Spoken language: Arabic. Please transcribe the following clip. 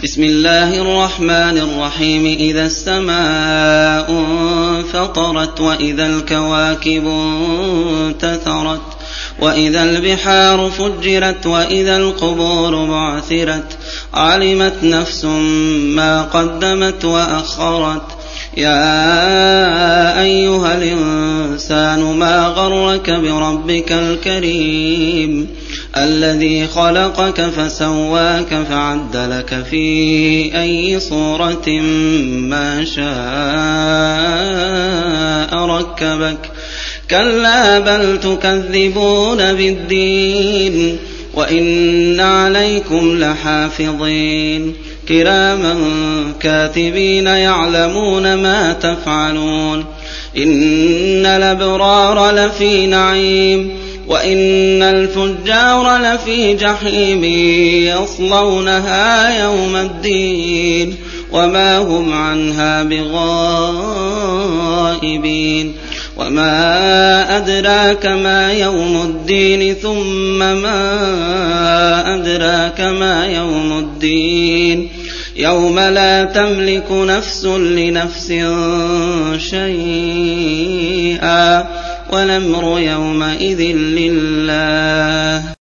بسم الله الرحمن الرحيم. إذا السماء انفطرت وإذا الكواكب انتثرت وإذا البحار فجرت وإذا القبور بعثرت علمت نفس ما قدمت وأخرت. يا أيها الإنسان ما غرك بربك الكريم الذي خلقك فسواك فعدلك في أي صورة ما شاء ركبك. كلا بل تكذبون بالدين وإن عليكم لحافظين كراما كاتبين يعلمون ما تفعلون. إن الأبرار لفي نعيم وإن الفجار لفي جحيم يصلونها يوم الدين وما هم عنها بغائبين. وما أدراك ما يوم الدين ثم ما أدراك ما يوم الدين يوم لا تملك نفس لنفس شيئا والأمر يومئذ لله.